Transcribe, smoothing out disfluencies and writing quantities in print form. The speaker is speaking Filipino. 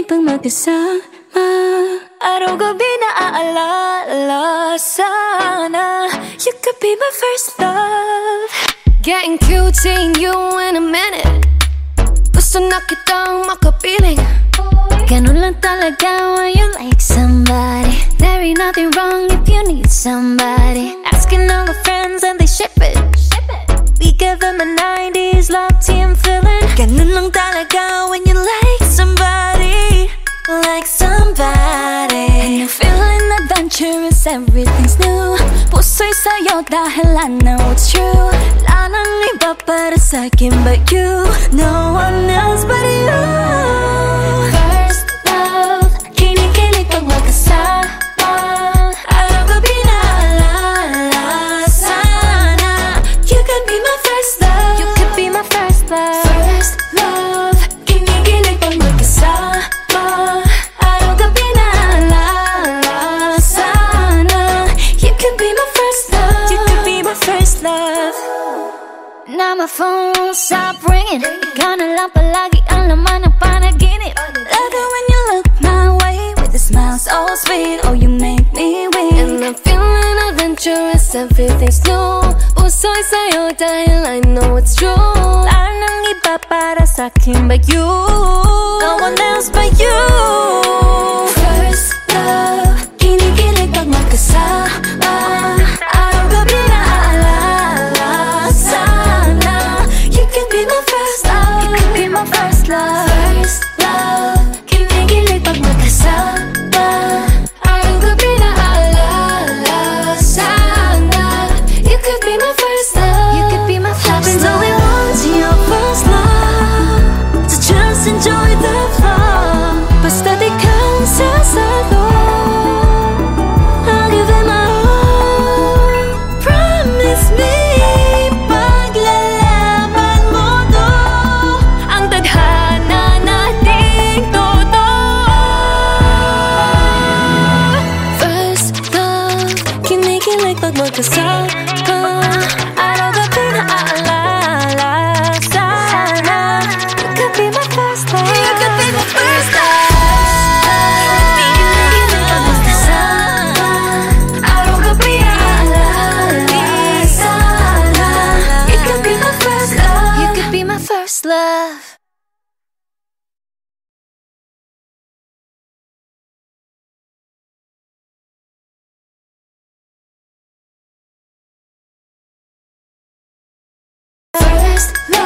pang magkasama. Araw-gabi naaalala sana. You could be my first love. Getting cute, seeing you in a minute. Gusto na kitang makapiling. Ganun lang talaga when you like somebody. There ain't nothing wrong if you need somebody. Asking all the friends and they ship it. We give them a 90s love team feeling. Ganun lang talaga when you like somebody. Like somebody. And you're feeling adventurous, everything's new. Puso'y sa'yo dahil I know it's true. Wala nang iba para sa'kin but you. No one else but you. First love, kinikilig pag magkasama. Araw-gabi naaalala sana. You could be my first love. You could be my first love. First love, kinikilig pag magkasama. Araw-gabi naaalala sana. You could be my first love. You could be my first love. Now my phone won't stop ringing. Ikaw na lang palagi ang laman ng panaginip. Love it when you look my way with a smile so sweet. Oh, you make me weak. And I'm feeling adventurous, everything's new. Puso'y sa'yo dahil I know it's true. Wala nang iba para sa'kin but you. No one else but you. First love, kinikilig pag magkasama. Araw-gabi naaalala sana. You could be my first love. You could be my first love. First love, kinikilig pag magkasama. Araw-gabi naaalala sana. You could be my first love. You could be my first love. Happens only once in your first love. So just enjoy the fun. Basta't ikaw ang sasalo. I'll give it my all. Promise me, paglalaban mo to. Ang tadhana nating totoo. First love, kinikilig pag magkasama. Araw-gabi naaalala sana. You could be my first love. You could be my first love. Kinikilig pag magkasama. Araw-gabi naaalala sana. You could be my first love. You could be my first love. First love.